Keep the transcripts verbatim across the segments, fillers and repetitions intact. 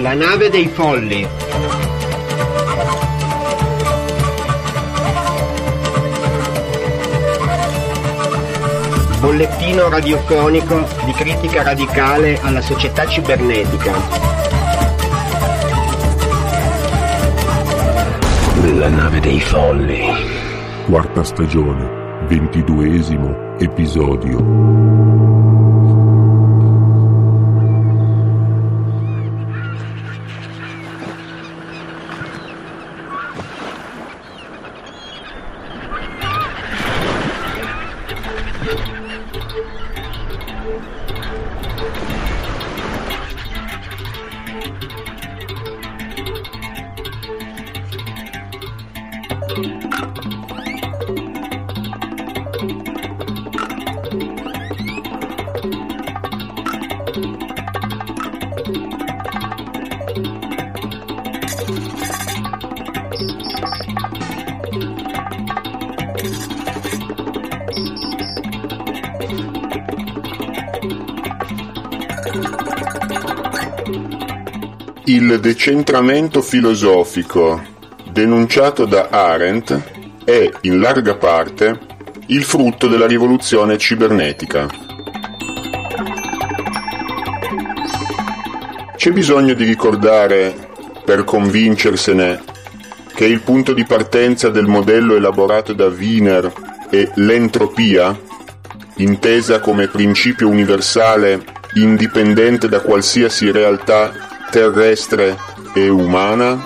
La nave dei folli. Bollettino radiofonico di critica radicale alla società cibernetica. La nave dei folli. Quarta stagione, ventiduesimo episodio. Il decentramento filosofico denunciato da Arendt è in larga parte il frutto della rivoluzione cibernetica. C'è bisogno di ricordare, per convincersene, che il punto di partenza del modello elaborato da Wiener è l'entropia, intesa come principio universale indipendente da qualsiasi realtà terrestre e umana?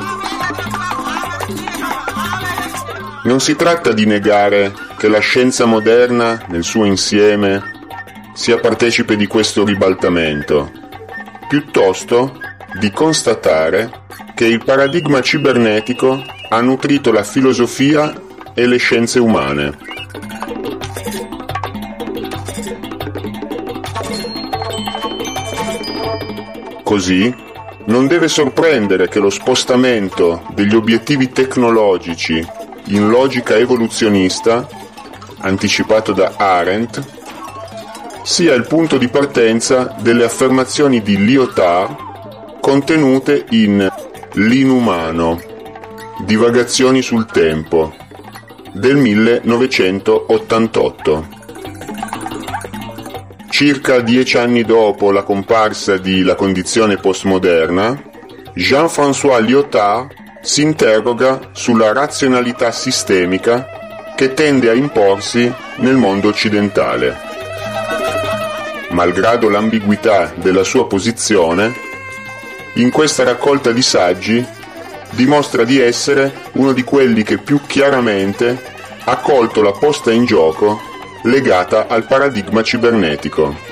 Non si tratta di negare che la scienza moderna, nel suo insieme, sia partecipe di questo ribaltamento, piuttosto di constatare che il paradigma cibernetico ha nutrito la filosofia e le scienze umane. Così, non deve sorprendere che lo spostamento degli obiettivi tecnologici in logica evoluzionista, anticipato da Arendt, sia il punto di partenza delle affermazioni di Lyotard contenute in L'Inumano, Divagazioni sul tempo, del millenovecentottantotto. Circa dieci anni dopo la comparsa di La condizione postmoderna, Jean-François Lyotard si interroga sulla razionalità sistemica che tende a imporsi nel mondo occidentale. Malgrado l'ambiguità della sua posizione, in questa raccolta di saggi dimostra di essere uno di quelli che più chiaramente ha colto la posta in gioco legata al paradigma cibernetico.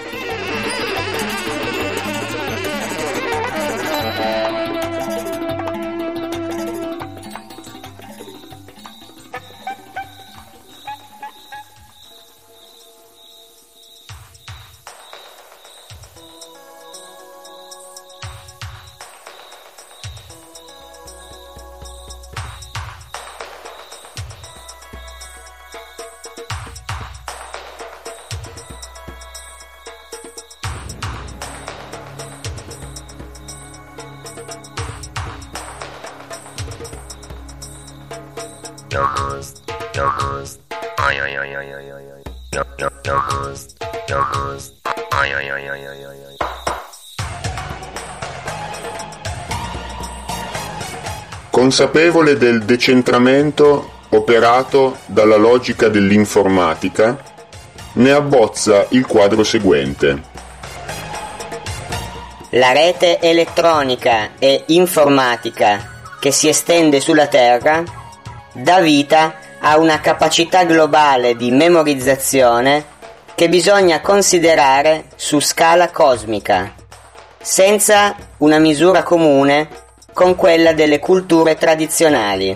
Consapevole del decentramento operato dalla logica dell'informatica, ne abbozza il quadro seguente. La rete elettronica e informatica che si estende sulla Terra dà vita a una capacità globale di memorizzazione che bisogna considerare su scala cosmica, senza una misura comune con quella delle culture tradizionali.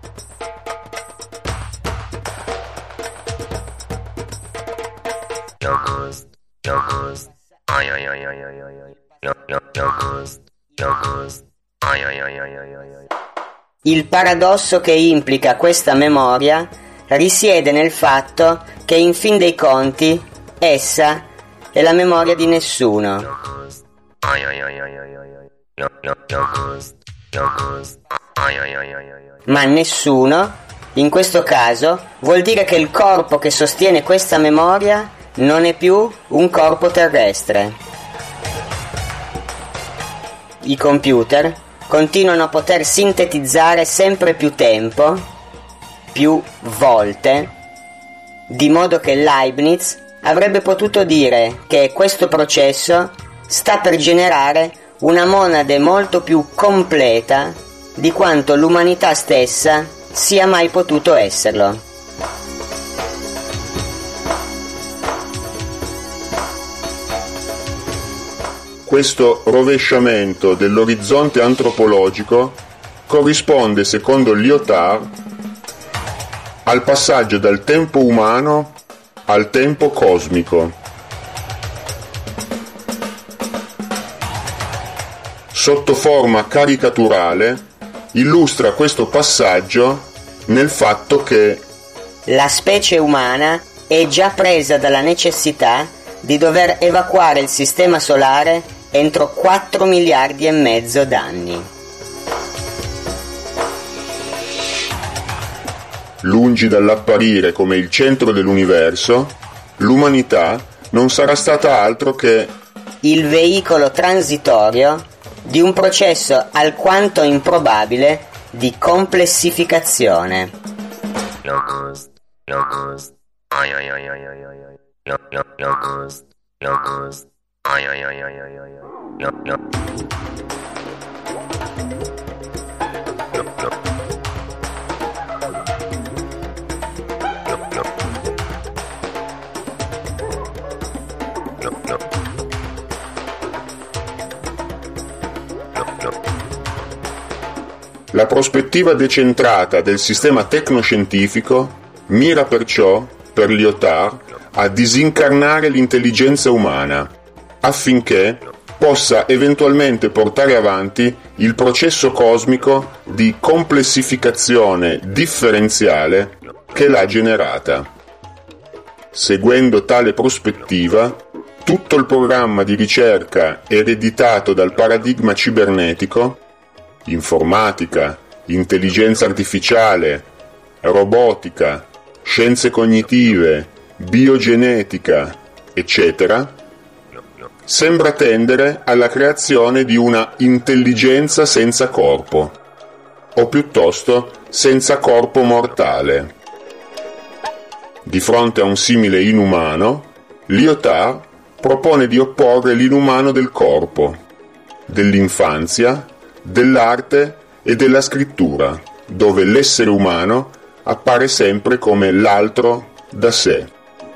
Il paradosso che implica questa memoria risiede nel fatto che in fin dei conti essa è la memoria di nessuno. Ma nessuno, in questo caso, vuol dire che il corpo che sostiene questa memoria non è più un corpo terrestre. I computer continuano a poter sintetizzare sempre più tempo, più volte, di modo che Leibniz avrebbe potuto dire che questo processo sta per generare una monade molto più completa di quanto l'umanità stessa sia mai potuto esserlo. Questo rovesciamento dell'orizzonte antropologico corrisponde, secondo Lyotard, al passaggio dal tempo umano al tempo cosmico. Sotto forma caricaturale illustra questo passaggio nel fatto che la specie umana è già presa dalla necessità di dover evacuare il sistema solare entro quattro miliardi e mezzo d'anni. Lungi dall'apparire come il centro dell'universo, l'umanità non sarà stata altro che il veicolo transitorio di un processo alquanto improbabile di complessificazione. Locust, locust, ay ay ay ay ay ay ay, locust, locust, ay ay ay ay ay ay, La prospettiva decentrata del sistema tecnoscientifico mira perciò, per Lyotard, a disincarnare l'intelligenza umana, affinché possa eventualmente portare avanti il processo cosmico di complessificazione differenziale che l'ha generata. Seguendo tale prospettiva, tutto il programma di ricerca ereditato dal paradigma cibernetico, informatica, intelligenza artificiale, robotica, scienze cognitive, biogenetica, eccetera, sembra tendere alla creazione di una intelligenza senza corpo, o piuttosto senza corpo mortale. Di fronte a un simile inumano, Lyotard propone di opporre l'inumano del corpo, dell'infanzia, dell'arte e della scrittura, dove l'essere umano appare sempre come l'altro da sé.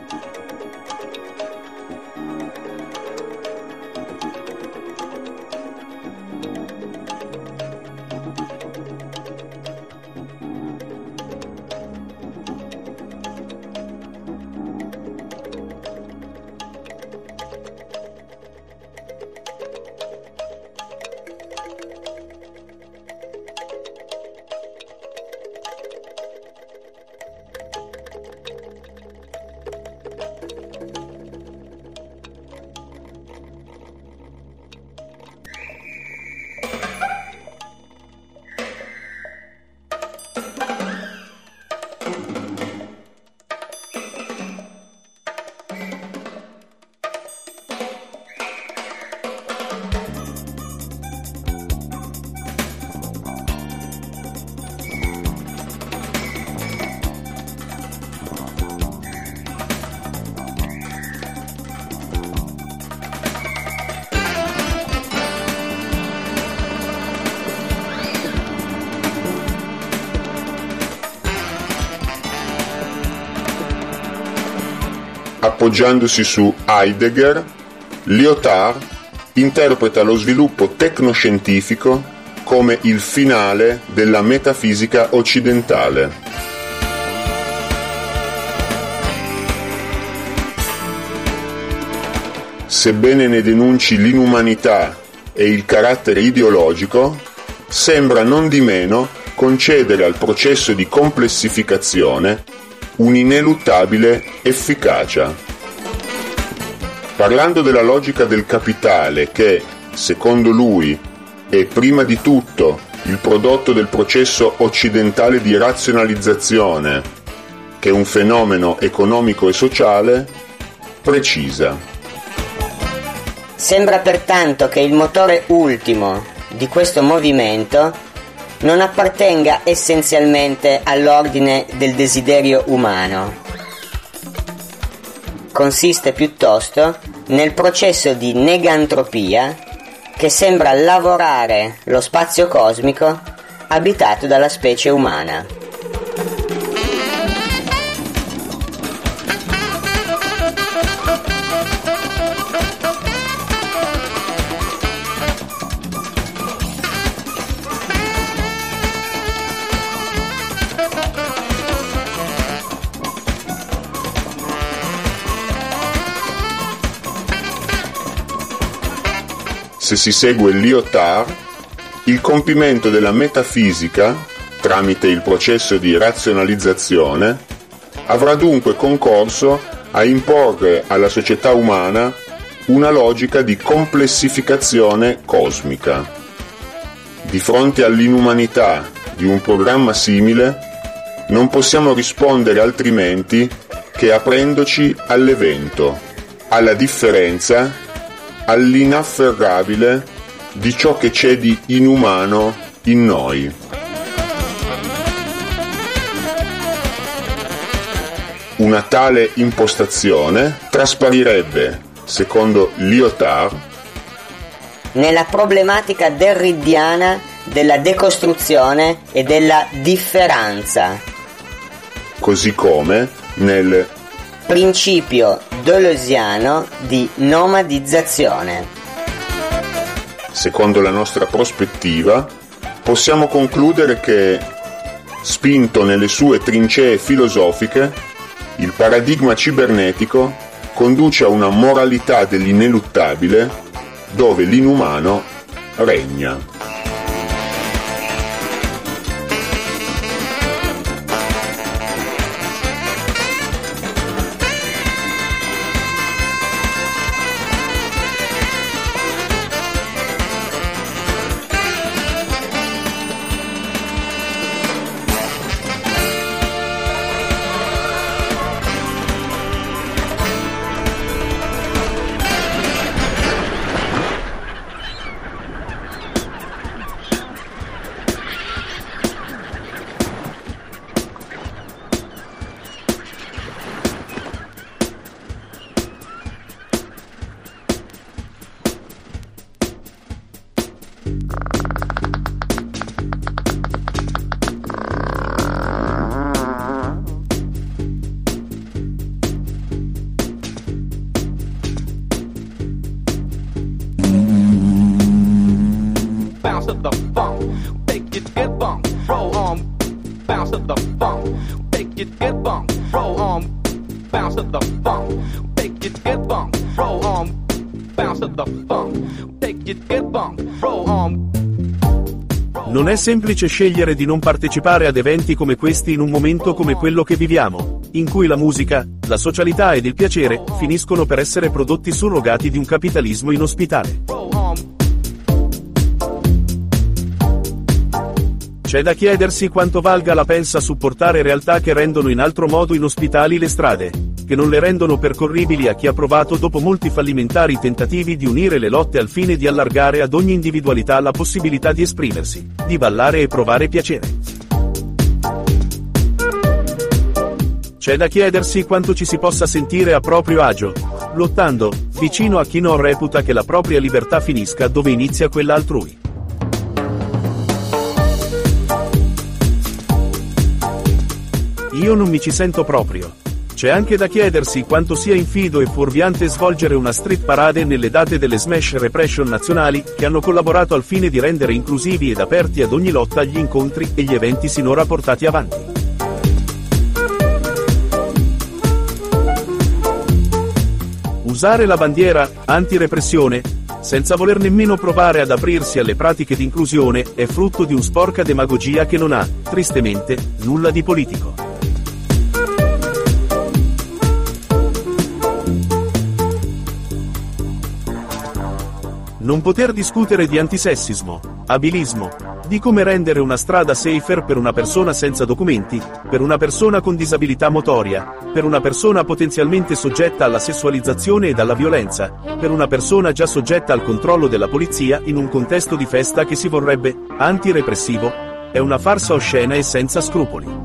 Appoggiandosi su Heidegger, Lyotard interpreta lo sviluppo tecnoscientifico come il finale della metafisica occidentale. Sebbene ne denunci l'inumanità e il carattere ideologico, sembra non di meno concedere al processo di complessificazione un'ineluttabile efficacia. Parlando della logica del capitale che, secondo lui, è prima di tutto il prodotto del processo occidentale di razionalizzazione, che è un fenomeno economico e sociale, precisa. Sembra pertanto che il motore ultimo di questo movimento non appartenga essenzialmente all'ordine del desiderio umano. Consiste piuttosto nel processo di negantropia che sembra lavorare lo spazio cosmico abitato dalla specie umana. Se si segue Lyotard, il compimento della metafisica, tramite il processo di razionalizzazione, avrà dunque concorso a imporre alla società umana una logica di complessificazione cosmica. Di fronte all'inumanità di un programma simile, non possiamo rispondere altrimenti che aprendoci all'evento, alla differenza, all'inafferrabile di ciò che c'è di inumano in noi. Una tale impostazione trasparirebbe, secondo Lyotard, nella problematica derridiana della decostruzione e della differenza, così come nel principio deleuziano di nomadizzazione. Secondo la nostra prospettiva, possiamo concludere che, spinto nelle sue trincee filosofiche, il paradigma cibernetico conduce a una moralità dell'ineluttabile dove l'inumano regna. Non è semplice scegliere di non partecipare ad eventi come questi in un momento come quello che viviamo, in cui la musica, la socialità ed il piacere finiscono per essere prodotti surrogati di un capitalismo inospitale. C'è da chiedersi quanto valga la pena supportare realtà che rendono in altro modo inospitali le strade, che non le rendono percorribili a chi ha provato dopo molti fallimentari tentativi di unire le lotte al fine di allargare ad ogni individualità la possibilità di esprimersi, di ballare e provare piacere. C'è da chiedersi quanto ci si possa sentire a proprio agio, lottando, vicino a chi non reputa che la propria libertà finisca dove inizia quella altrui. Io non mi ci sento proprio. C'è anche da chiedersi quanto sia infido e fuorviante svolgere una street parade nelle date delle Smash Repression nazionali, che hanno collaborato al fine di rendere inclusivi ed aperti ad ogni lotta gli incontri e gli eventi sinora portati avanti. Usare la bandiera anti-repressione, senza voler nemmeno provare ad aprirsi alle pratiche di inclusione, è frutto di un sporca demagogia che non ha, tristemente, nulla di politico. Non poter discutere di antisessismo, abilismo, di come rendere una strada safer per una persona senza documenti, per una persona con disabilità motoria, per una persona potenzialmente soggetta alla sessualizzazione ed alla violenza, per una persona già soggetta al controllo della polizia in un contesto di festa che si vorrebbe antirepressivo, è una farsa oscena e senza scrupoli.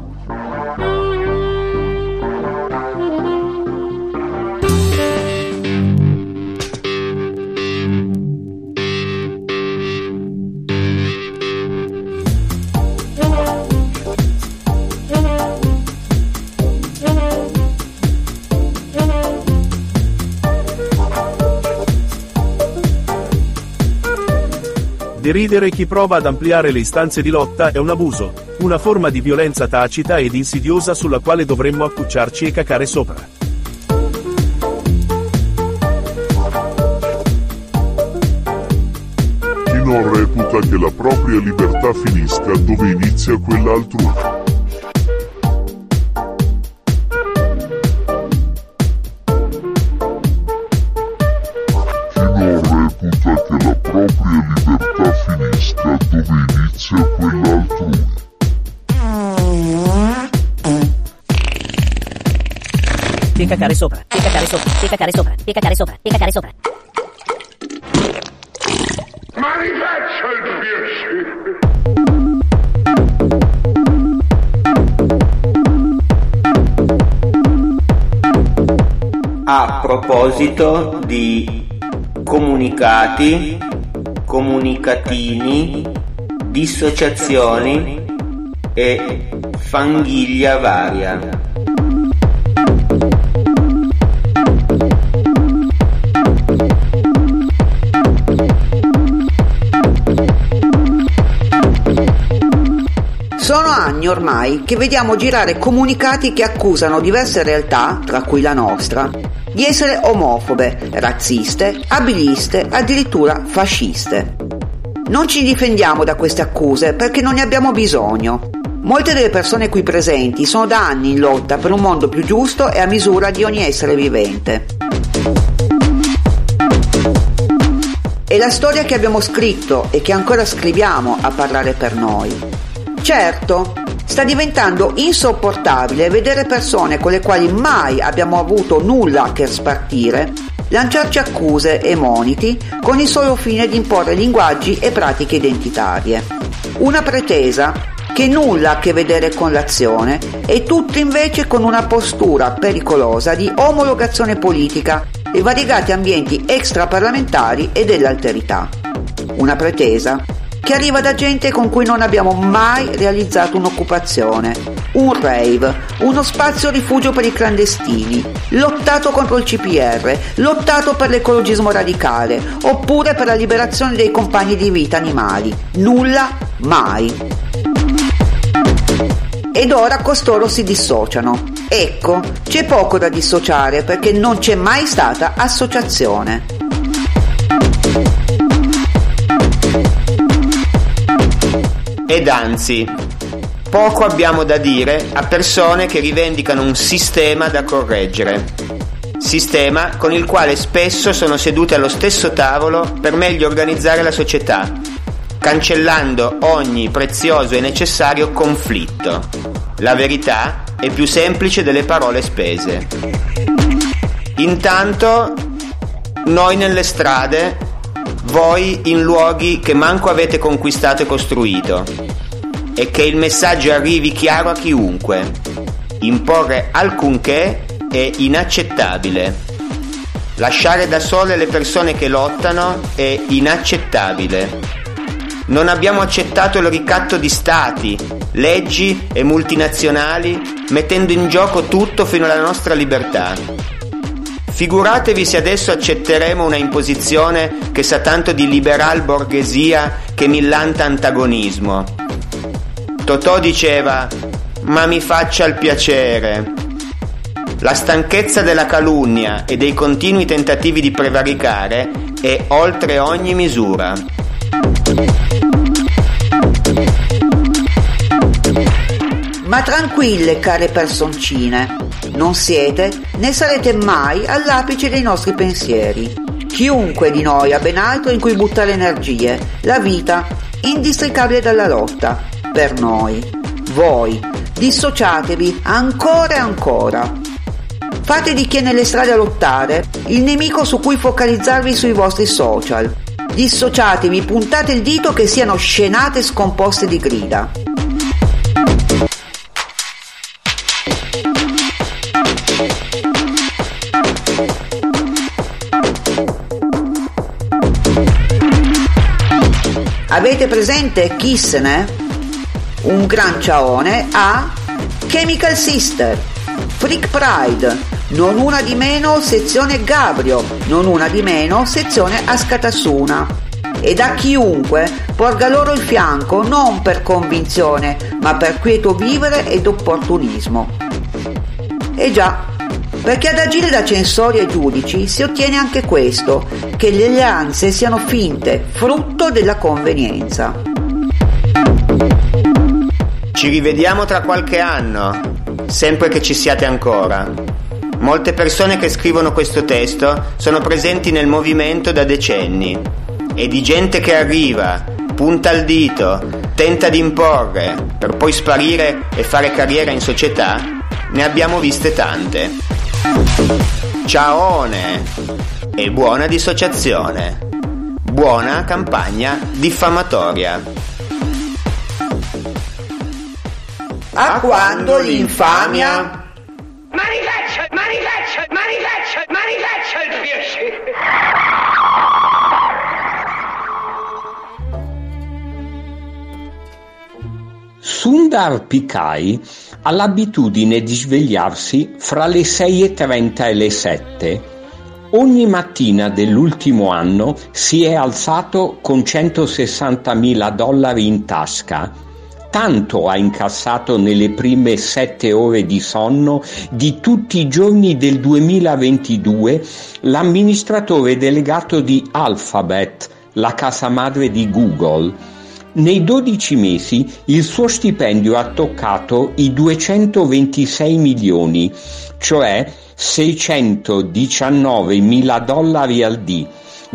Deridere chi prova ad ampliare le istanze di lotta è un abuso, una forma di violenza tacita ed insidiosa sulla quale dovremmo accucciarci e cacare sopra. Chi non reputa che la propria libertà finisca dove inizia quella altrui. Che la propria libertà finisca dove inizia quella altrui. Devi cacare sopra, devi cacare sopra, devi cacare sopra, devi cacare sopra, devi cacare sopra. Ma mi faccia il piacere. A proposito di comunicati, comunicatini, dissociazioni e fanghiglia varia. Sono anni ormai che vediamo girare comunicati che accusano diverse realtà, tra cui la nostra, di essere omofobe, razziste, abiliste, addirittura fasciste. Non ci difendiamo da queste accuse perché non ne abbiamo bisogno. Molte delle persone qui presenti sono da anni in lotta per un mondo più giusto e a misura di ogni essere vivente. È la storia che abbiamo scritto e che ancora scriviamo a parlare per noi. Certo, sta diventando insopportabile vedere persone con le quali mai abbiamo avuto nulla a che spartire lanciarci accuse e moniti con il solo fine di imporre linguaggi e pratiche identitarie. Una pretesa che nulla ha a che vedere con l'azione e tutto invece con una postura pericolosa di omologazione politica e variegati ambienti extraparlamentari e dell'alterità. Una pretesa che arriva da gente con cui non abbiamo mai realizzato un'occupazione, un rave, uno spazio rifugio per i clandestini, lottato contro il C P R, lottato per l'ecologismo radicale, oppure per la liberazione dei compagni di vita animali. Nulla mai. Ed ora costoro si dissociano. Ecco, c'è poco da dissociare perché non c'è mai stata associazione. Ed anzi, poco abbiamo da dire a persone che rivendicano un sistema da correggere. Sistema con il quale spesso sono sedute allo stesso tavolo per meglio organizzare la società, cancellando ogni prezioso e necessario conflitto. La verità è più semplice delle parole spese. Intanto, noi nelle strade, voi in luoghi che manco avete conquistato e costruito, e che il messaggio arrivi chiaro a chiunque. Imporre alcunché è inaccettabile. Lasciare da sole le persone che lottano è inaccettabile. Non abbiamo accettato il ricatto di stati, leggi e multinazionali, mettendo in gioco tutto fino alla nostra libertà. Figuratevi se adesso accetteremo una imposizione che sa tanto di liberal borghesia che millanta antagonismo. Totò diceva: ma mi faccia il piacere. La stanchezza della calunnia e dei continui tentativi di prevaricare è oltre ogni misura. Ma tranquille, care personcine, non siete né sarete mai all'apice dei nostri pensieri. Chiunque di noi ha ben altro in cui buttare energie. La vita, indistricabile dalla lotta. Per noi. Voi. Dissociatevi ancora e ancora. Fate di chi è nelle strade a lottare il nemico su cui focalizzarvi sui vostri social. Dissociatevi, puntate il dito che siano scenate scomposte di grida. Avete presente chi se ne? Un gran ciaone a Chemical Sister, Freak Pride, non una di meno sezione Gabrio, non una di meno sezione Askatasuna, e da chiunque porga loro il fianco non per convinzione ma per quieto vivere ed opportunismo. E già, perché ad agire da censori e giudici si ottiene anche questo, che le alleanze siano finte, frutto della convenienza. Ci rivediamo tra qualche anno, sempre che ci siate ancora. Molte persone che scrivono questo testo sono presenti nel movimento da decenni, e di gente che arriva, punta il dito, tenta di imporre, per poi sparire e fare carriera in società, ne abbiamo viste tante. Ciaone e buona dissociazione. Buona campagna diffamatoria. A quando l'infamia... Manifaccia, manifaccia, manifaccia, manifaccia il piacere. Sundar Pichai ha l'abitudine di svegliarsi fra le sei e trenta e le sette. Ogni mattina dell'ultimo anno si è alzato con centosessantamila dollari in tasca. Tanto ha incassato nelle prime sette ore di sonno di tutti i giorni del duemilaventidue l'amministratore delegato di Alphabet, la casa madre di Google. Nei dodici mesi il suo stipendio ha toccato i duecentoventisei milioni, cioè seicentodiciannovemila dollari al dì,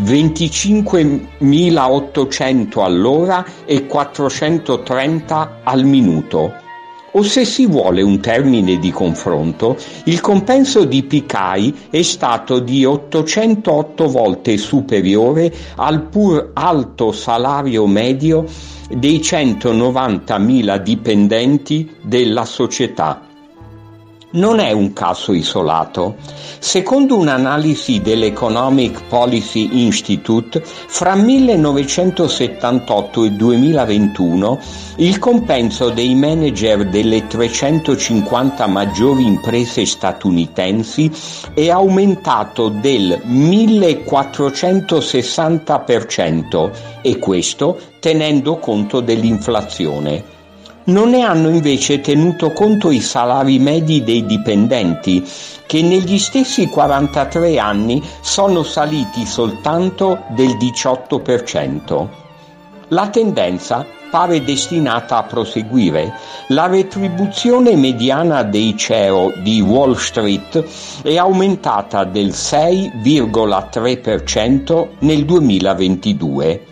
venticinquemilaottocento all'ora e quattrocentotrenta al minuto. O se si vuole un termine di confronto, il compenso di Pichai è stato di ottocentootto volte superiore al pur alto salario medio dei centonovantamila dipendenti della società. Non è un caso isolato. Secondo un'analisi dell'Economic Policy Institute, fra millenovecentosettantotto e duemilaventuno il compenso dei manager delle trecentocinquanta maggiori imprese statunitensi è aumentato del millequattrocentosessanta per cento, e questo tenendo conto dell'inflazione. Non ne hanno invece tenuto conto i salari medi dei dipendenti, che negli stessi quarantatré anni sono saliti soltanto del diciotto per cento. La tendenza pare destinata a proseguire. La retribuzione mediana dei C E O di Wall Street è aumentata del sei virgola tre per cento nel duemilaventidue.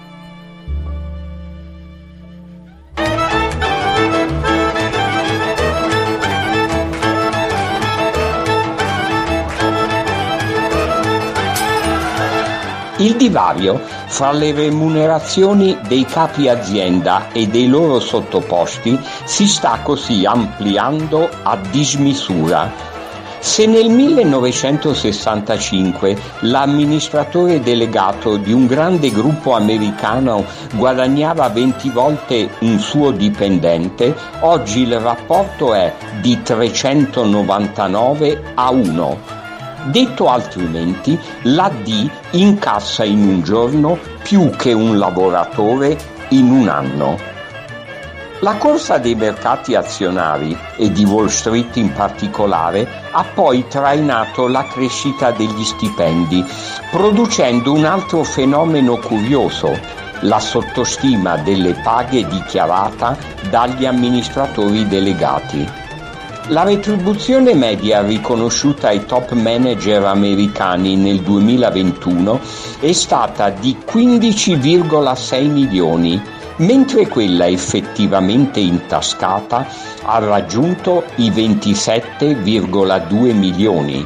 Il divario fra le remunerazioni dei capi azienda e dei loro sottoposti si sta così ampliando a dismisura. Se nel millenovecentosessantacinque l'amministratore delegato di un grande gruppo americano guadagnava venti volte un suo dipendente, oggi il rapporto è di trecentonovantanove a uno. Detto altrimenti, l'A D incassa in un giorno più che un lavoratore in un anno. La corsa dei mercati azionari, e di Wall Street in particolare, ha poi trainato la crescita degli stipendi, producendo un altro fenomeno curioso: la sottostima delle paghe dichiarata dagli amministratori delegati. La retribuzione media riconosciuta ai top manager americani nel duemilaventuno è stata di quindici virgola sei milioni, mentre quella effettivamente intascata ha raggiunto i ventisette virgola due milioni.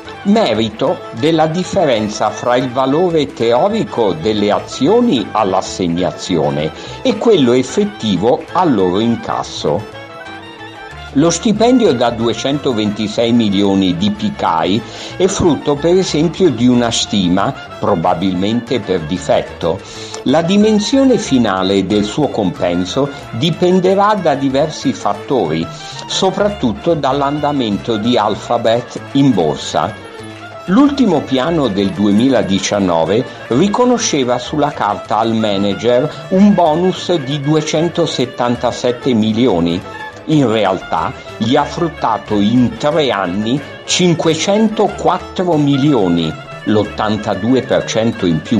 Merito della differenza fra il valore teorico delle azioni all'assegnazione e quello effettivo al loro incasso. Lo stipendio da duecentoventisei milioni di Picai è frutto per esempio di una stima, probabilmente per difetto. La dimensione finale del suo compenso dipenderà da diversi fattori, soprattutto dall'andamento di Alphabet in borsa. L'ultimo piano del duemiladiciannove riconosceva sulla carta al manager un bonus di duecentosettantasette milioni. In realtà gli ha fruttato in tre anni cinquecentoquattro milioni, l'ottantadue per cento in più.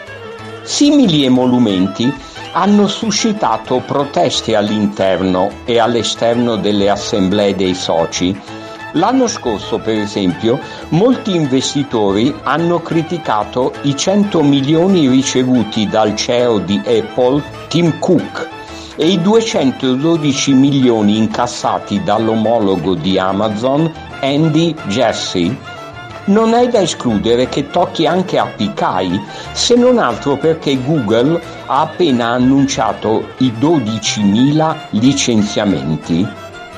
Simili emolumenti hanno suscitato proteste all'interno e all'esterno delle assemblee dei soci. L'anno scorso, per esempio, molti investitori hanno criticato i cento milioni ricevuti dal C E O di Apple, Tim Cook, e i duecentododici milioni incassati dall'omologo di Amazon, Andy Jassy. Non è da escludere che tocchi anche a Picai, se non altro perché Google ha appena annunciato i dodicimila licenziamenti.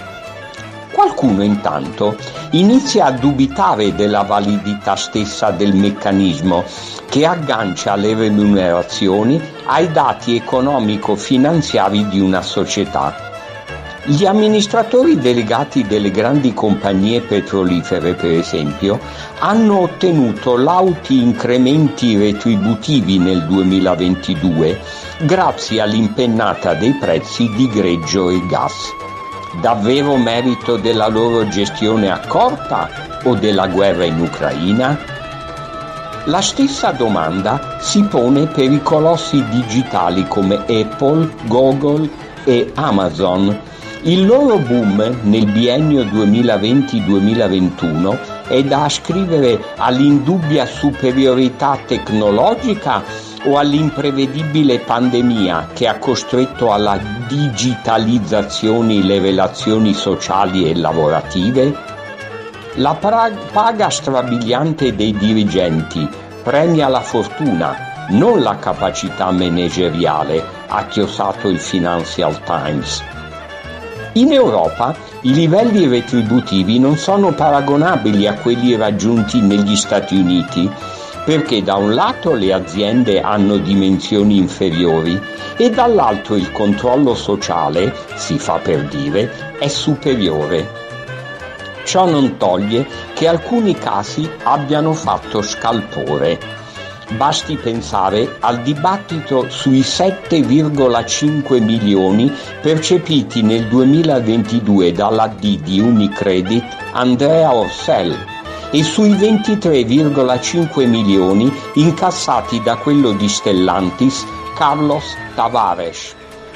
Qualcuno intanto inizia a dubitare della validità stessa del meccanismo che aggancia le remunerazioni ai dati economico-finanziari di una società. Gli amministratori delegati delle grandi compagnie petrolifere, per esempio, hanno ottenuto lauti incrementi retributivi nel duemilaventidue grazie all'impennata dei prezzi di greggio e gas. Davvero merito della loro gestione accorta o della guerra in Ucraina? La stessa domanda si pone per i colossi digitali come Apple, Google e Amazon. Il loro boom nel biennio duemilaventi duemilaventuno è da ascrivere all'indubbia superiorità tecnologica o all'imprevedibile pandemia che ha costretto alla digitalizzazione le relazioni sociali e lavorative? La paga strabiliante dei dirigenti premia la fortuna, non la capacità manageriale, ha chiosato il Financial Times. In Europa i livelli retributivi non sono paragonabili a quelli raggiunti negli Stati Uniti, perché da un lato le aziende hanno dimensioni inferiori e dall'altro il controllo sociale, si fa per dire, è superiore. Ciò non toglie che alcuni casi abbiano fatto scalpore. Basti pensare al dibattito sui sette virgola cinque milioni percepiti nel duemilaventidue dall'A D di Unicredit Andrea Orcel e sui ventitré virgola cinque milioni incassati da quello di Stellantis Carlos Tavares.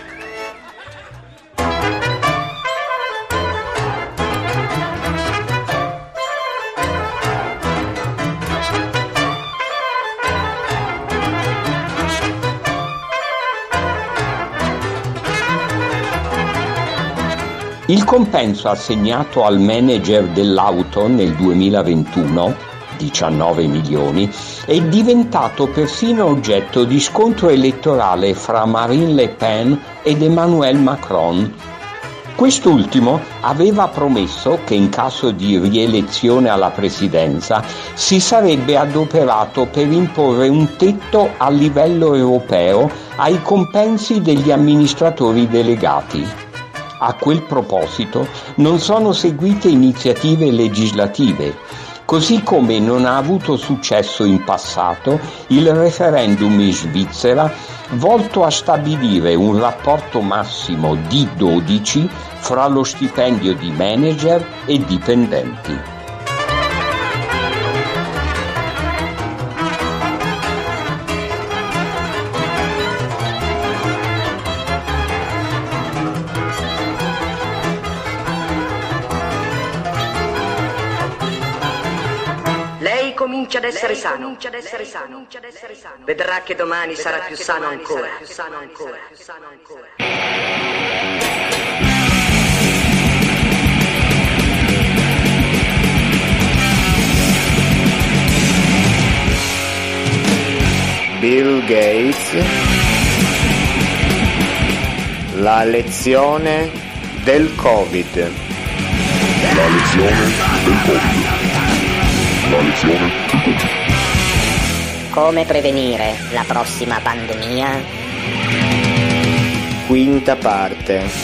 Il compenso assegnato al manager dell'auto nel duemilaventuno, diciannove milioni, è diventato persino oggetto di scontro elettorale fra Marine Le Pen ed Emmanuel Macron. Quest'ultimo aveva promesso che in caso di rielezione alla presidenza si sarebbe adoperato per imporre un tetto a livello europeo ai compensi degli amministratori delegati. A quel proposito non sono seguite iniziative legislative, così come non ha avuto successo in passato il referendum in Svizzera volto a stabilire un rapporto massimo di dodici fra lo stipendio di manager e dipendenti. comincia ad essere sano. Vedrà che domani sarà più sano ancora. Bill Gates, la lezione del Covid. La lezione del Covid. La lezione del Covid. Come prevenire la prossima pandemia? Quinta parte.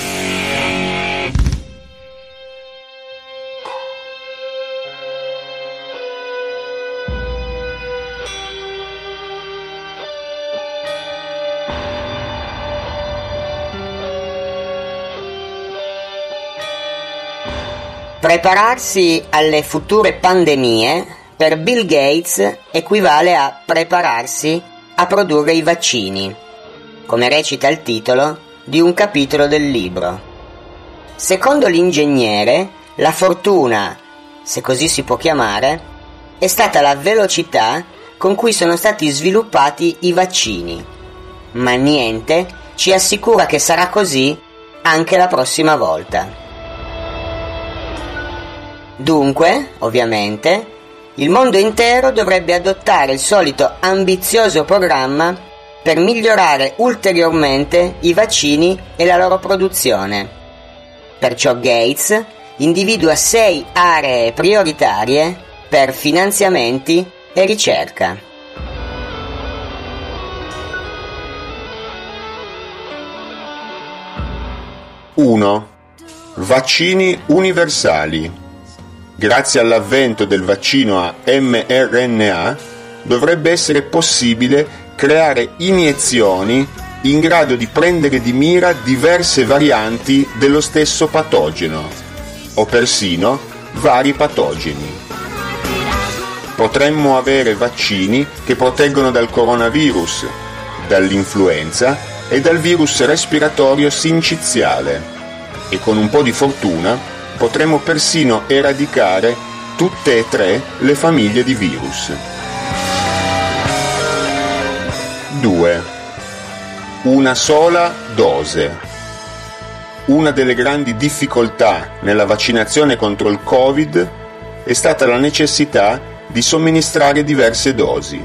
Prepararsi alle future pandemie per Bill Gates equivale a prepararsi a produrre i vaccini, come recita il titolo di un capitolo del libro. Secondo l'ingegnere, la fortuna, se così si può chiamare, è stata la velocità con cui sono stati sviluppati i vaccini, ma niente ci assicura che sarà così anche la prossima volta. Dunque, ovviamente, il mondo intero dovrebbe adottare il solito ambizioso programma per migliorare ulteriormente i vaccini e la loro produzione. Perciò Gates individua sei aree prioritarie per finanziamenti e ricerca. uno. Vaccini universali. Grazie all'avvento del vaccino a mRNA dovrebbe essere possibile creare iniezioni in grado di prendere di mira diverse varianti dello stesso patogeno, o persino vari patogeni. Potremmo avere vaccini che proteggono dal coronavirus, dall'influenza e dal virus respiratorio sinciziale, e con un po' di fortuna potremmo persino eradicare tutte e tre le famiglie di virus. due. Una sola dose. Una delle grandi difficoltà nella vaccinazione contro il Covid è stata la necessità di somministrare diverse dosi.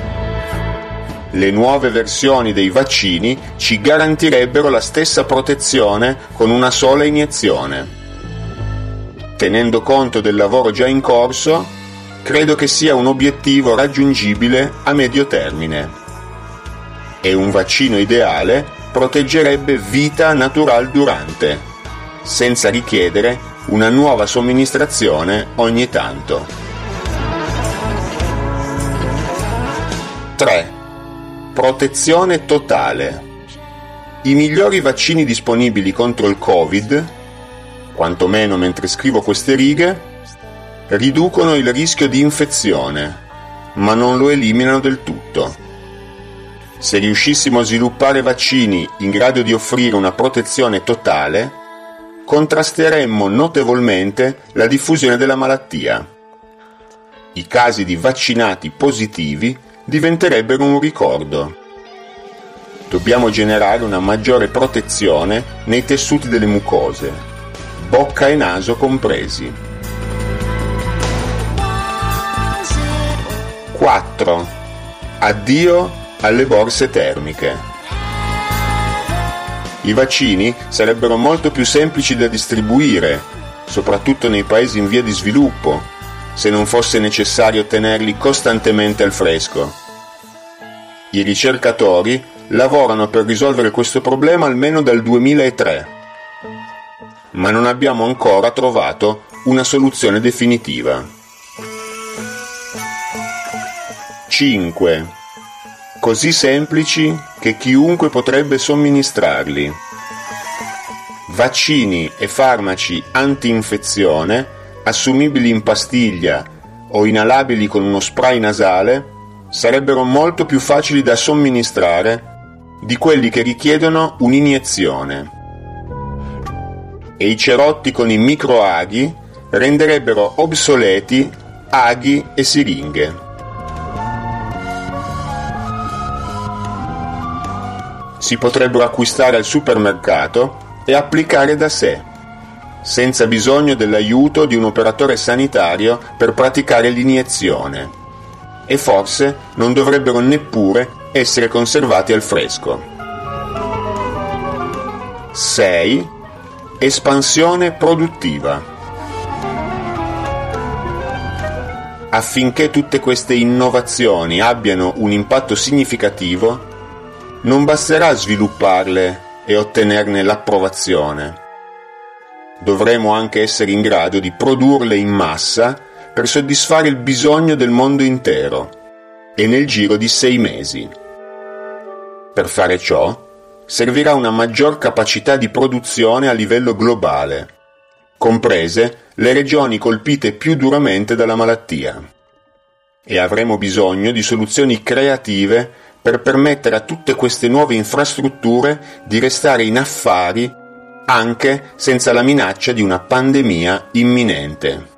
Le nuove versioni dei vaccini ci garantirebbero la stessa protezione con una sola iniezione. Tenendo conto del lavoro già in corso, credo che sia un obiettivo raggiungibile a medio termine. E un vaccino ideale proteggerebbe vita natural durante, senza richiedere una nuova somministrazione ogni tanto. tre. Protezione totale. I migliori vaccini disponibili contro il Covid, quantomeno mentre scrivo queste righe, riducono il rischio di infezione, ma non lo eliminano del tutto. Se riuscissimo a sviluppare vaccini in grado di offrire una protezione totale, contrasteremmo notevolmente la diffusione della malattia. I casi di vaccinati positivi diventerebbero un ricordo. Dobbiamo generare una maggiore protezione nei tessuti delle mucose, bocca e naso compresi. quattro. Addio alle borse termiche. I vaccini sarebbero molto più semplici da distribuire, soprattutto nei paesi in via di sviluppo, se non fosse necessario tenerli costantemente al fresco. I ricercatori lavorano per risolvere questo problema almeno dal duemilatré. Ma non abbiamo ancora trovato una soluzione definitiva. cinque. Così semplici che chiunque potrebbe somministrarli. Vaccini e farmaci anti-infezione, assumibili in pastiglia o inalabili con uno spray nasale, sarebbero molto più facili da somministrare di quelli che richiedono un'iniezione. E i cerotti con i microaghi renderebbero obsoleti aghi e siringhe. si potrebbero acquistare al supermercato e applicare da sé, senza bisogno dell'aiuto di un operatore sanitario per praticare l'iniezione, e forse non dovrebbero neppure essere conservati al fresco. sei. Espansione produttiva. Affinché tutte queste innovazioni abbiano un impatto significativo, non basterà svilupparle e ottenerne l'approvazione. Dovremo anche essere in grado di produrle in massa per soddisfare il bisogno del mondo intero, e nel giro di sei mesi. Per fare ciò, servirà una maggior capacità di produzione a livello globale, comprese le regioni colpite più duramente dalla malattia. E avremo bisogno di soluzioni creative per permettere a tutte queste nuove infrastrutture di restare in affari anche senza la minaccia di una pandemia imminente.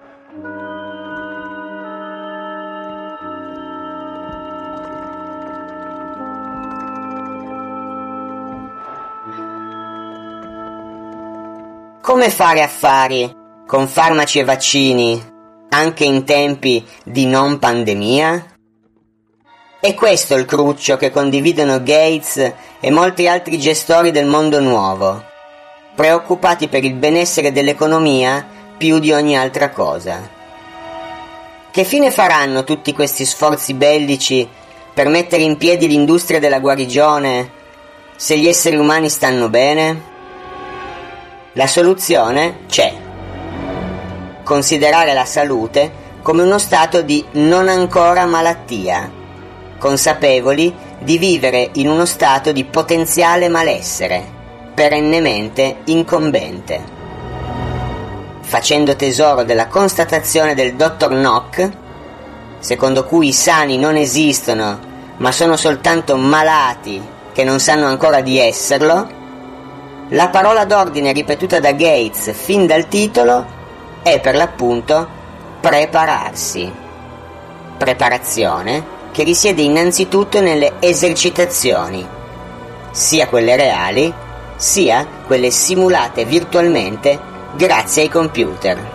Come fare affari con farmaci e vaccini anche in tempi di non pandemia? È questo il cruccio che condividono Gates e molti altri gestori del mondo nuovo, preoccupati per il benessere dell'economia più di ogni altra cosa. Che fine faranno tutti questi sforzi bellici per mettere in piedi l'industria della guarigione se gli esseri umani stanno bene? La soluzione c'è. Considerare la salute come uno stato di non ancora malattia, consapevoli di vivere in uno stato di potenziale malessere, perennemente incombente. Facendo tesoro della constatazione del dottor Nock, secondo cui i sani non esistono, ma sono soltanto malati che non sanno ancora di esserlo, la parola d'ordine ripetuta da Gates fin dal titolo è per l'appunto prepararsi. Preparazione che risiede innanzitutto nelle esercitazioni, sia quelle reali, sia quelle simulate virtualmente grazie ai computer.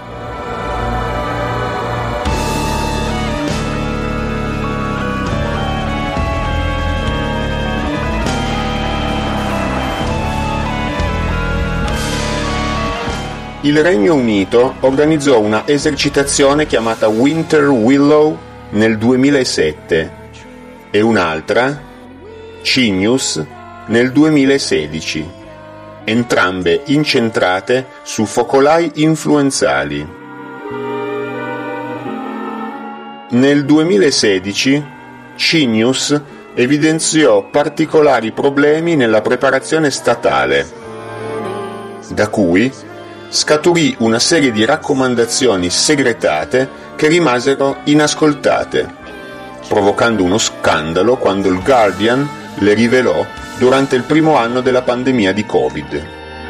Il Regno Unito organizzò una esercitazione chiamata Winter Willow nel duemilasette e un'altra, Cinius, nel duemilasedici, entrambe incentrate su focolai influenzali. Nel duemilasedici Cinius evidenziò particolari problemi nella preparazione statale, da cui scaturì una serie di raccomandazioni segretate che rimasero inascoltate, provocando uno scandalo quando il Guardian le rivelò durante il primo anno della pandemia di Covid.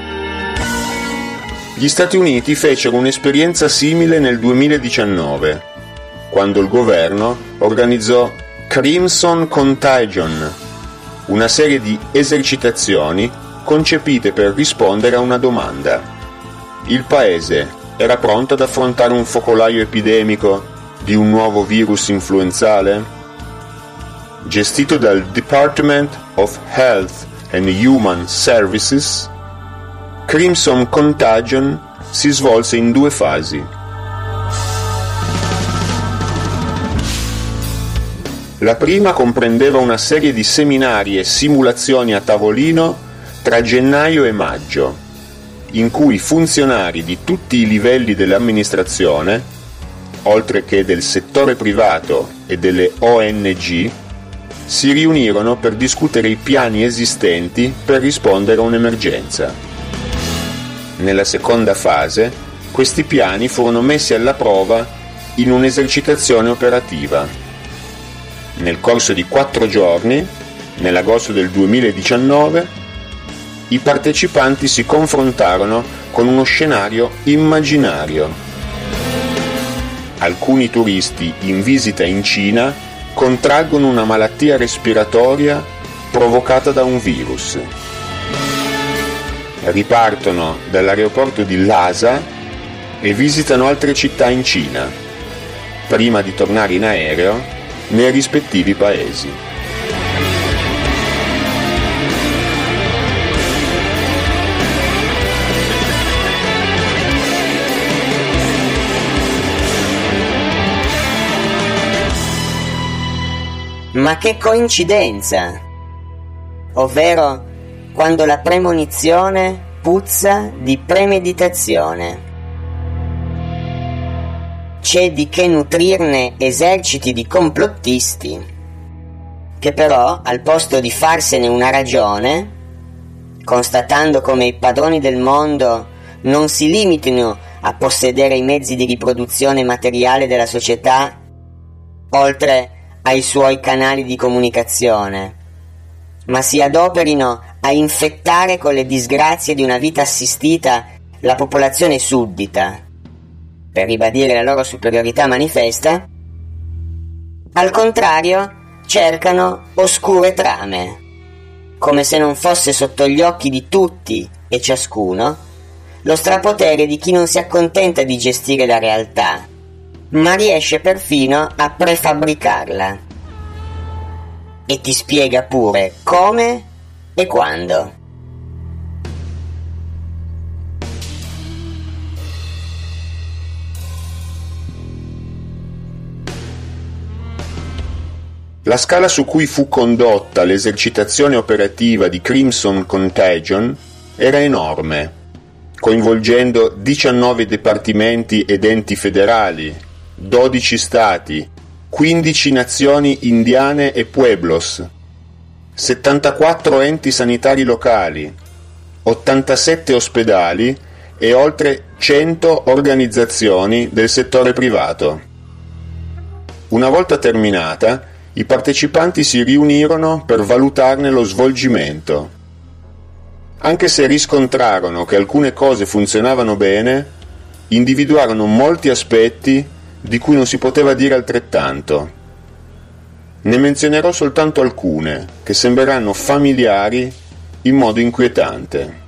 Gli Stati Uniti fecero un'esperienza simile nel duemiladiciannove, quando il governo organizzò Crimson Contagion, una serie di esercitazioni concepite per rispondere a una domanda. Il paese era pronto ad affrontare un focolaio epidemico di un nuovo virus influenzale? Gestito dal Department of Health and Human Services, Crimson Contagion si svolse in due fasi. La prima comprendeva una serie di seminari e simulazioni a tavolino tra gennaio e maggio, in cui funzionari di tutti i livelli dell'amministrazione, oltre che del settore privato e delle O N G, si riunirono per discutere i piani esistenti per rispondere a un'emergenza. Nella seconda fase, questi piani furono messi alla prova in un'esercitazione operativa. Nel corso di quattro giorni, nell'agosto del duemiladiciannove, i partecipanti si confrontarono con uno scenario immaginario. Alcuni turisti in visita in Cina contraggono una malattia respiratoria provocata da un virus. Ripartono dall'aeroporto di Lhasa e visitano altre città in Cina, prima di tornare in aereo nei rispettivi paesi. Ma che coincidenza! Ovvero quando la premonizione puzza di premeditazione. C'è di che nutrirne eserciti di complottisti, che però, al posto di farsene una ragione, constatando come i padroni del mondo non si limitino a possedere i mezzi di riproduzione materiale della società, oltre ai suoi canali di comunicazione, ma si adoperino a infettare con le disgrazie di una vita assistita la popolazione suddita, per ribadire la loro superiorità manifesta, al contrario cercano oscure trame, come se non fosse sotto gli occhi di tutti e ciascuno lo strapotere di chi non si accontenta di gestire la realtà, ma riesce perfino a prefabbricarla. E ti spiega pure come e quando. La scala su cui fu condotta l'esercitazione operativa di Crimson Contagion era enorme, coinvolgendo diciannove dipartimenti ed enti federali, dodici stati, quindici nazioni indiane e pueblos, settantaquattro enti sanitari locali, ottantasette ospedali e oltre cento organizzazioni del settore privato. Una volta terminata, i partecipanti si riunirono per valutarne lo svolgimento. Anche se riscontrarono che alcune cose funzionavano bene, individuarono molti aspetti di cui non si poteva dire altrettanto. Ne menzionerò soltanto alcune, che sembreranno familiari in modo inquietante.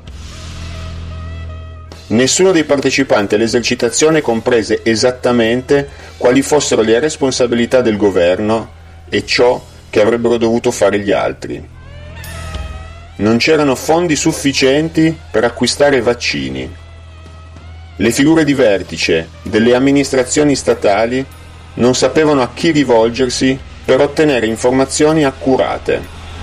Nessuno dei partecipanti all'esercitazione comprese esattamente quali fossero le responsabilità del governo e ciò che avrebbero dovuto fare gli altri. Non c'erano fondi sufficienti per acquistare vaccini. Le figure di vertice delle amministrazioni statali non sapevano a chi rivolgersi per ottenere informazioni accurate.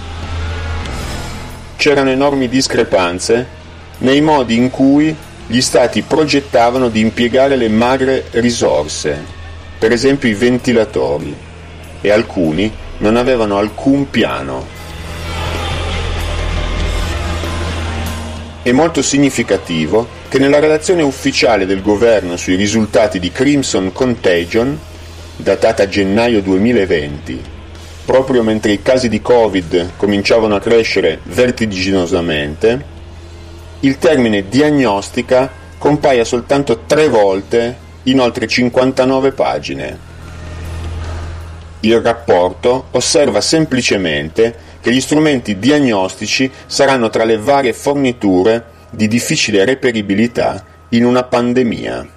C'erano enormi discrepanze nei modi in cui gli stati progettavano di impiegare le magre risorse, per esempio i ventilatori, e alcuni non avevano alcun piano. È molto significativo che nella relazione ufficiale del governo sui risultati di Crimson Contagion, datata gennaio duemilaventi, proprio mentre i casi di Covid cominciavano a crescere vertiginosamente, il termine diagnostica compaia soltanto tre volte in oltre cinquantanove pagine. Il rapporto osserva semplicemente che gli strumenti diagnostici saranno tra le varie forniture di difficile reperibilità in una pandemia.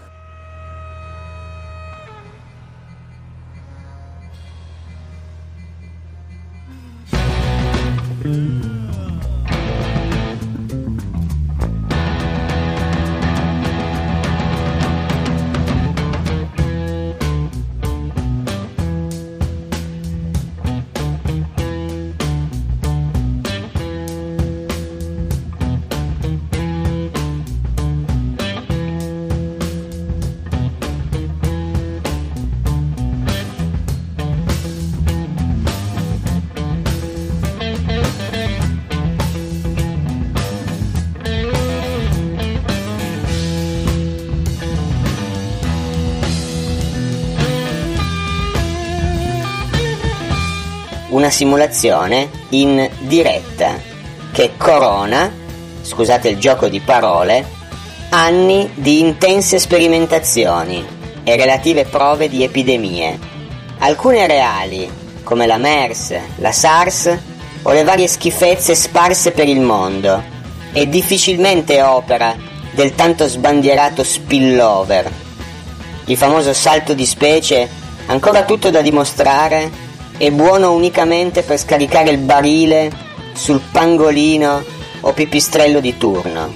Una simulazione in diretta che corona, scusate il gioco di parole, anni di intense sperimentazioni e relative prove di epidemie, alcune reali come la MERS, la SARS o le varie schifezze sparse per il mondo. È difficilmente opera del tanto sbandierato spillover. Il famoso salto di specie, ancora tutto da dimostrare, è buono unicamente per scaricare il barile sul pangolino o pipistrello di turno.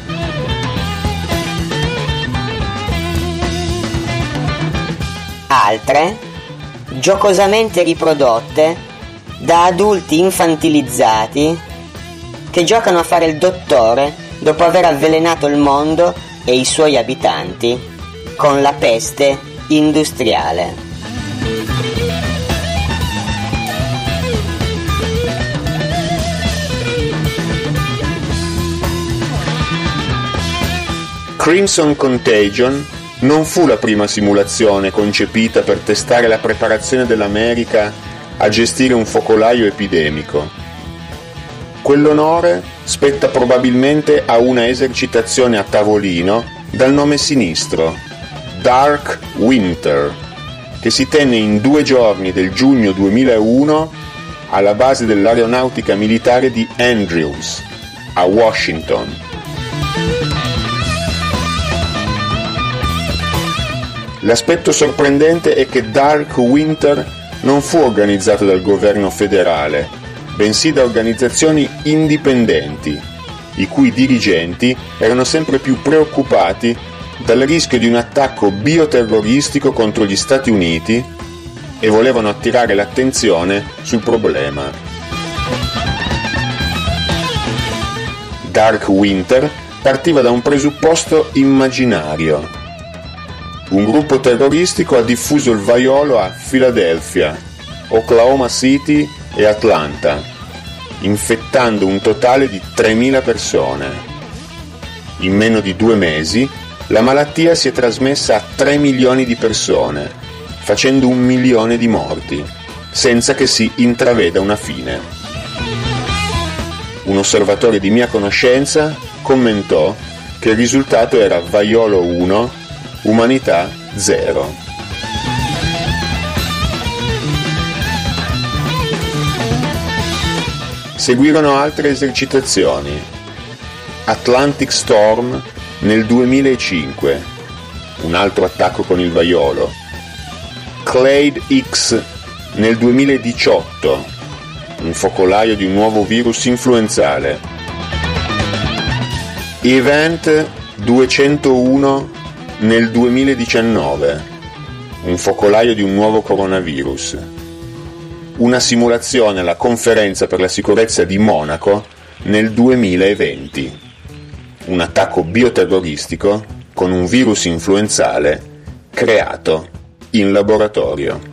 Altre, giocosamente riprodotte da adulti infantilizzati che giocano a fare il dottore dopo aver avvelenato il mondo e i suoi abitanti con la peste industriale. Crimson Contagion non fu la prima simulazione concepita per testare la preparazione dell'America a gestire un focolaio epidemico. Quell'onore spetta probabilmente a una esercitazione a tavolino dal nome sinistro, Dark Winter, che si tenne in due giorni del giugno duemilauno alla base dell'aeronautica militare di Andrews, a Washington. L'aspetto sorprendente è che Dark Winter non fu organizzato dal governo federale, bensì da organizzazioni indipendenti, i cui dirigenti erano sempre più preoccupati dal rischio di un attacco bioterroristico contro gli Stati Uniti e volevano attirare l'attenzione sul problema. Dark Winter partiva da un presupposto immaginario. Un gruppo terroristico ha diffuso il vaiolo a Philadelphia, Oklahoma City e Atlanta, infettando un totale di tremila persone. In meno di due mesi, la malattia si è trasmessa a tre milioni di persone, facendo un milione di morti, senza che si intraveda una fine. Un osservatore di mia conoscenza commentò che il risultato era vaiolo uno, umanità zero. Seguirono altre esercitazioni. Atlantic Storm nel duemilacinque, un altro attacco con il vaiolo. Clade X nel duemiladiciotto, un focolaio di un nuovo virus influenzale. Event duecentouno nel duemiladiciannove, un focolaio di un nuovo coronavirus. Una simulazione alla Conferenza per la sicurezza di Monaco nel duemilaventi. Un attacco bioterroristico con un virus influenzale creato in laboratorio.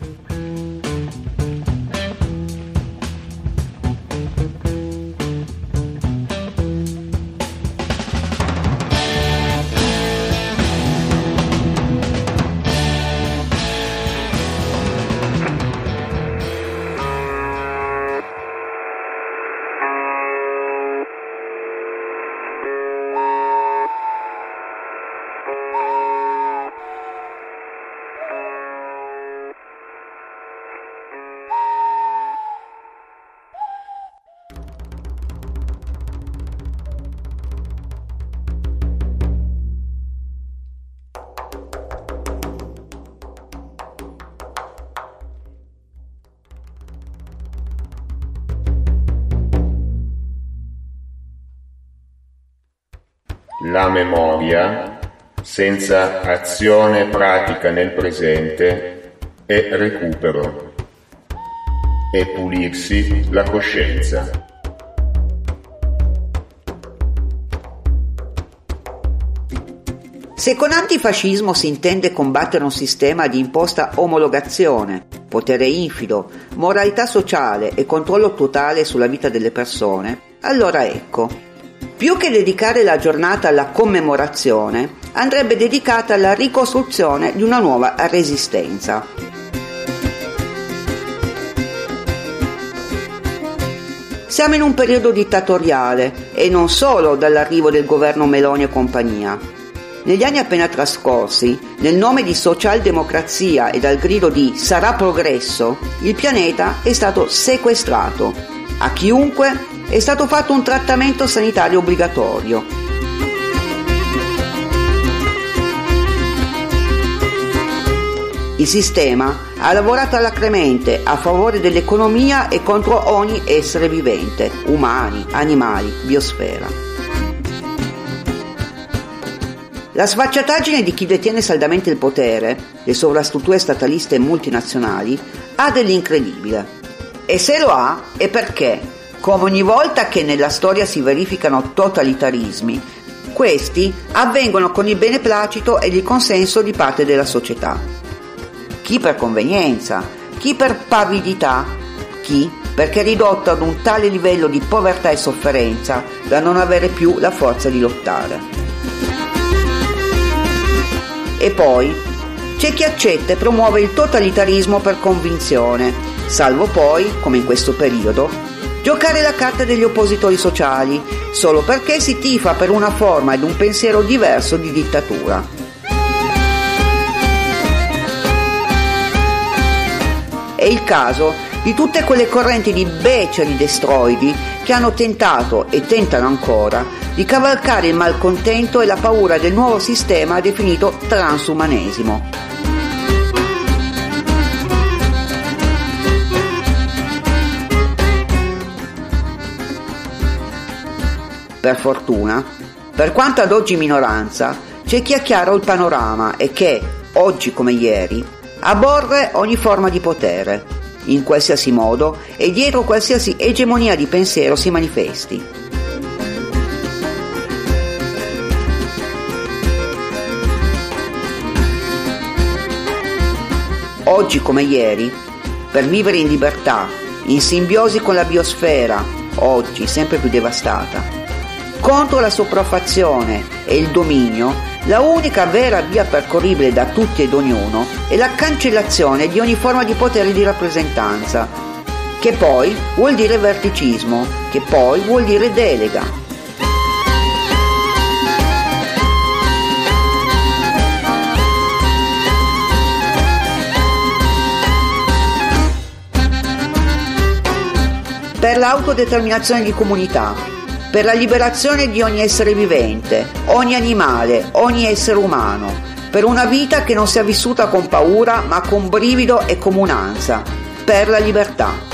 La memoria, senza azione pratica nel presente, è recupero, è pulirsi la coscienza. Se con antifascismo si intende combattere un sistema di imposta omologazione, potere infido, moralità sociale e controllo totale sulla vita delle persone, allora ecco, più che dedicare la giornata alla commemorazione, andrebbe dedicata alla ricostruzione di una nuova resistenza. Siamo in un periodo dittatoriale e non solo dall'arrivo del governo Meloni e compagnia. Negli anni appena trascorsi, nel nome di socialdemocrazia e dal grido di "sarà progresso", il pianeta è stato sequestrato. A chiunque è stato fatto un trattamento sanitario obbligatorio. Il sistema ha lavorato alacremente a favore dell'economia e contro ogni essere vivente, umani, animali, biosfera. La sfacciataggine di chi detiene saldamente il potere, le sovrastrutture stataliste e multinazionali, ha dell'incredibile. E se lo ha è perché, come ogni volta che nella storia si verificano totalitarismi, questi avvengono con il beneplacito e il consenso di parte della società. Chi per convenienza, chi per pavidità, chi perché è ridotto ad un tale livello di povertà e sofferenza da non avere più la forza di lottare. E poi c'è chi accetta e promuove il totalitarismo per convinzione, salvo poi, come in questo periodo, giocare la carta degli oppositori sociali, solo perché si tifa per una forma ed un pensiero diverso di dittatura. È il caso di tutte quelle correnti di beceri destroidi che hanno tentato e tentano ancora di cavalcare il malcontento e la paura del nuovo sistema definito transumanesimo. Per fortuna, per quanto ad oggi minoranza, c'è chi ha chiaro il panorama e che, oggi come ieri, aborre ogni forma di potere, in qualsiasi modo e dietro qualsiasi egemonia di pensiero si manifesti. Oggi come ieri, per vivere in libertà, in simbiosi con la biosfera, oggi sempre più devastata, contro la sopraffazione e il dominio, la unica vera via percorribile da tutti ed ognuno è la cancellazione di ogni forma di potere di rappresentanza, che poi vuol dire verticismo, che poi vuol dire delega. Per l'autodeterminazione di comunità, per la liberazione di ogni essere vivente, ogni animale, ogni essere umano, per una vita che non sia vissuta con paura ma con brivido e comunanza, per la libertà.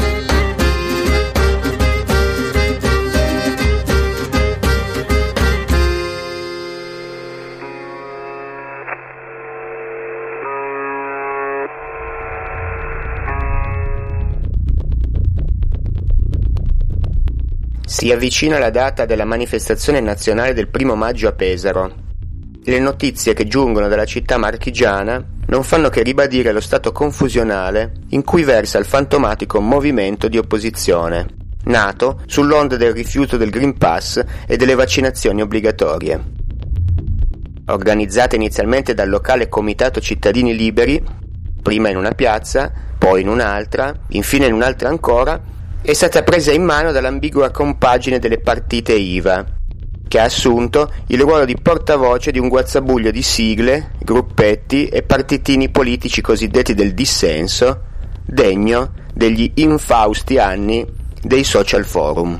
Si avvicina la data della manifestazione nazionale del primo maggio a Pesaro. Le notizie che giungono dalla città marchigiana non fanno che ribadire lo stato confusionale in cui versa il fantomatico movimento di opposizione, nato sull'onda del rifiuto del Green Pass e delle vaccinazioni obbligatorie. Organizzata inizialmente dal locale Comitato Cittadini Liberi, prima in una piazza, poi in un'altra, infine in un'altra ancora, è stata presa in mano dall'ambigua compagine delle partite I V A, che ha assunto il ruolo di portavoce di un guazzabuglio di sigle, gruppetti e partitini politici cosiddetti del dissenso, degno degli infausti anni dei social forum.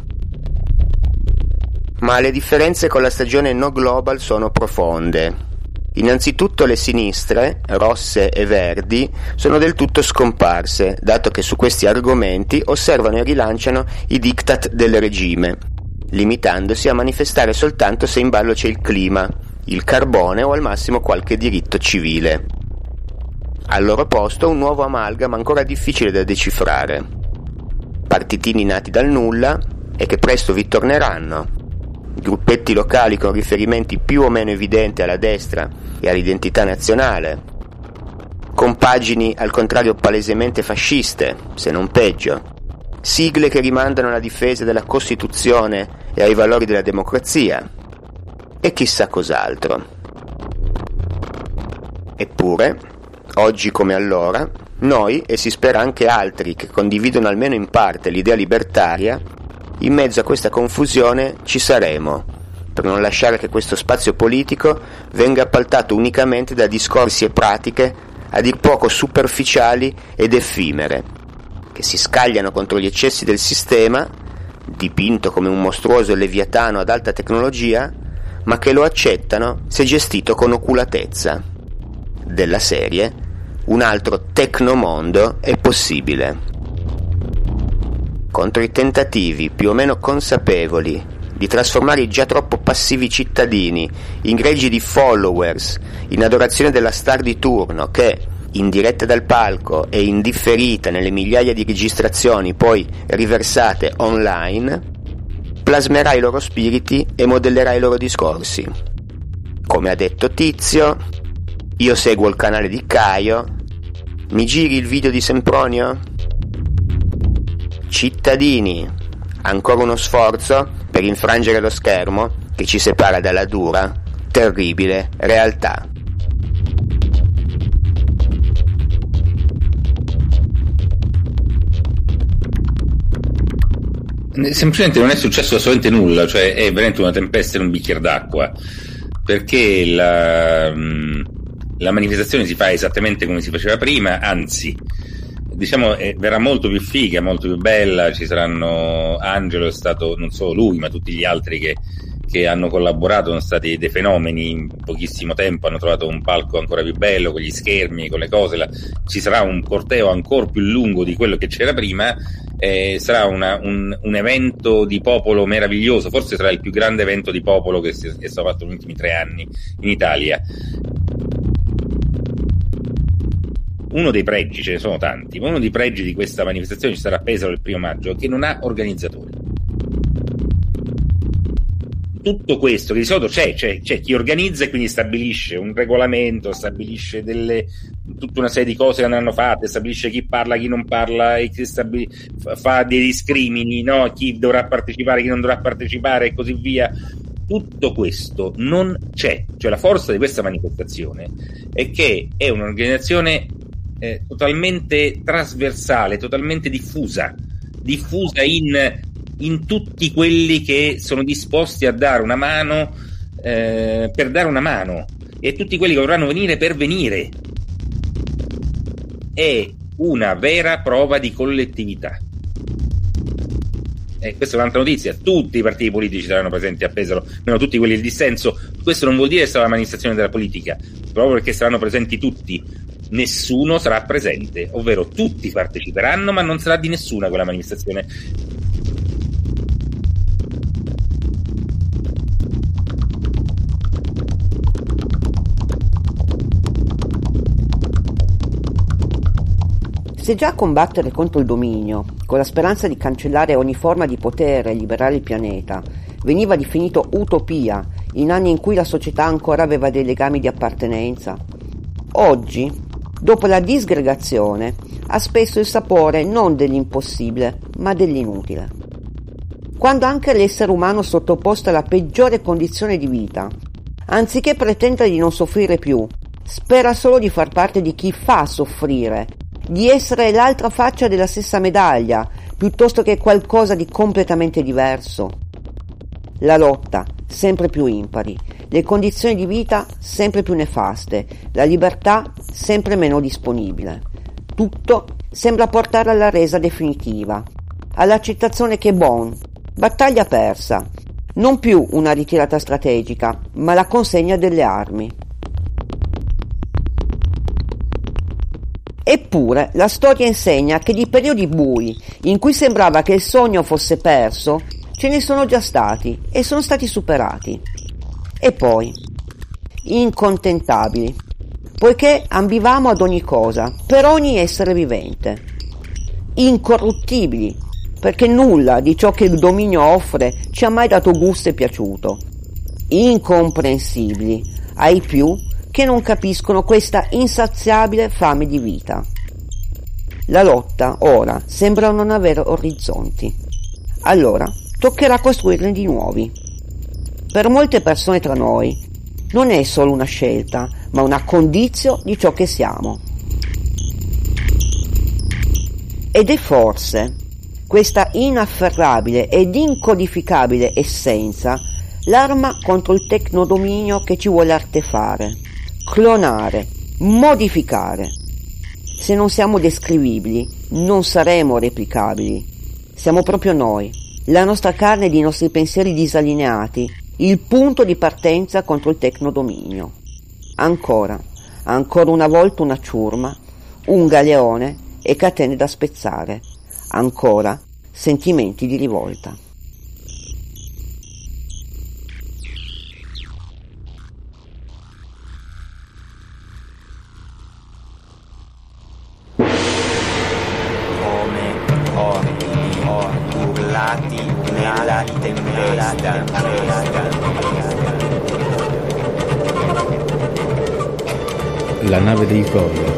Ma le differenze con la stagione no global sono profonde. Innanzitutto le sinistre, rosse e verdi, sono del tutto scomparse, dato che su questi argomenti osservano e rilanciano i diktat del regime, limitandosi a manifestare soltanto se in ballo c'è il clima, il carbone o al massimo qualche diritto civile. Al loro posto un nuovo amalgama ancora difficile da decifrare. Partitini nati dal nulla e che presto vi torneranno. Gruppetti locali con riferimenti più o meno evidenti alla destra e all'identità nazionale, compagini al contrario palesemente fasciste, se non peggio, sigle che rimandano alla difesa della Costituzione e ai valori della democrazia, e chissà cos'altro. Eppure, oggi come allora, noi, e si spera anche altri che condividono almeno in parte l'idea libertaria, in mezzo a questa confusione ci saremo, per non lasciare che questo spazio politico venga appaltato unicamente da discorsi e pratiche a dir poco superficiali ed effimere, che si scagliano contro gli eccessi del sistema, dipinto come un mostruoso leviatano ad alta tecnologia, ma che lo accettano se gestito con oculatezza. Della serie, un altro tecnomondo è possibile. Contro i tentativi più o meno consapevoli di trasformare i già troppo passivi cittadini in greggi di followers in adorazione della star di turno che, in diretta dal palco e indifferita nelle migliaia di registrazioni poi riversate online, plasmerà i loro spiriti e modellerà i loro discorsi. Come ha detto Tizio, io seguo il canale di Caio, mi giri il video di Sempronio? Cittadini, ancora uno sforzo per infrangere lo schermo che ci separa dalla dura, terribile realtà. Semplicemente non è successo assolutamente nulla, cioè è veramente una tempesta in un bicchiere d'acqua, perché la, la manifestazione si fa esattamente come si faceva prima, anzi diciamo eh, verrà molto più figa, molto più bella. Ci saranno, Angelo è stato, non solo lui ma tutti gli altri che, che hanno collaborato, sono stati dei fenomeni in pochissimo tempo, hanno trovato un palco ancora più bello con gli schermi, con le cose, la, ci sarà un corteo ancora più lungo di quello che c'era prima. Eh, sarà una, un, un evento di popolo meraviglioso, forse sarà il più grande evento di popolo che, si, che è stato fatto negli ultimi tre anni in Italia. Uno dei pregi, ce ne sono tanti, ma uno dei pregi di questa manifestazione ci sarà a Pesaro il primo maggio, che non ha organizzatori. Tutto questo, che di solito c'è, c'è, c'è chi organizza e quindi stabilisce un regolamento, stabilisce delle, tutta una serie di cose che andranno fatte, stabilisce chi parla, chi non parla, e chi stabili, fa dei discrimini, no? Chi dovrà partecipare, chi non dovrà partecipare e così via. Tutto questo non c'è. Cioè la forza di questa manifestazione è che è un'organizzazione eh, totalmente trasversale, totalmente diffusa, diffusa in in tutti quelli che sono disposti a dare una mano eh, per dare una mano, e tutti quelli che vorranno venire per venire. È una vera prova di collettività. E questa è un'altra notizia: tutti i partiti politici saranno presenti a Pesaro, meno tutti quelli del dissenso. Questo non vuol dire che sarà la manifestazione della politica, proprio perché saranno presenti tutti. Nessuno sarà presente, ovvero tutti parteciperanno, ma non sarà di nessuna quella manifestazione. Se già combattere contro il dominio, con la speranza di cancellare ogni forma di potere e liberare il pianeta, veniva definito utopia in anni in cui la società ancora aveva dei legami di appartenenza, oggi, dopo la disgregazione, ha spesso il sapore non dell'impossibile, ma dell'inutile. Quando anche l'essere umano sottoposto alla peggiore condizione di vita, anziché pretendere di non soffrire più, spera solo di far parte di chi fa soffrire, di essere l'altra faccia della stessa medaglia, piuttosto che qualcosa di completamente diverso. La lotta sempre più impari, le condizioni di vita sempre più nefaste, la libertà sempre meno disponibile. Tutto sembra portare alla resa definitiva, all'accettazione che bon, battaglia persa, non più una ritirata strategica, ma la consegna delle armi. Eppure la storia insegna che di periodi bui, in cui sembrava che il sogno fosse perso, ce ne sono già stati e sono stati superati. E poi, incontentabili, poiché ambivamo ad ogni cosa, per ogni essere vivente. Incorruttibili, perché nulla di ciò che il dominio offre ci ha mai dato gusto e piaciuto. Incomprensibili, ai più che non capiscono questa insaziabile fame di vita. La lotta ora sembra non avere orizzonti. Allora toccherà costruirne di nuovi. Per molte persone tra noi non è solo una scelta, ma una condizio di ciò che siamo. Ed è forse questa inafferrabile ed incodificabile essenza l'arma contro il tecnodominio che ci vuole artefare, clonare, modificare. Se non siamo descrivibili, non saremo replicabili. Siamo proprio noi, la nostra carne ed i nostri pensieri disallineati, il punto di partenza contro il tecnodominio. Ancora, ancora una volta una ciurma, un galeone e catene da spezzare. Ancora sentimenti di rivolta. Urlati nella tempesta. La nave dei folli.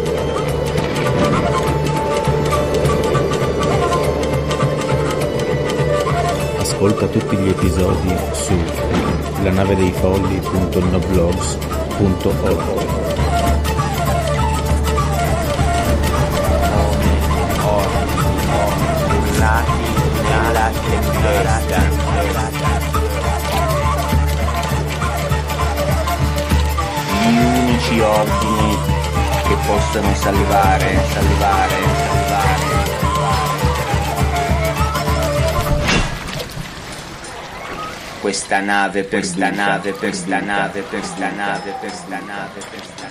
Ascolta tutti gli episodi su lanavedeifolli punto noblogs punto org. Nella tempesta. Gli unici ordini che possono salvare, salvare, salvare. Questa nave, per sta nave, per sta nave, per sta nave, per sta nave, per sta nave.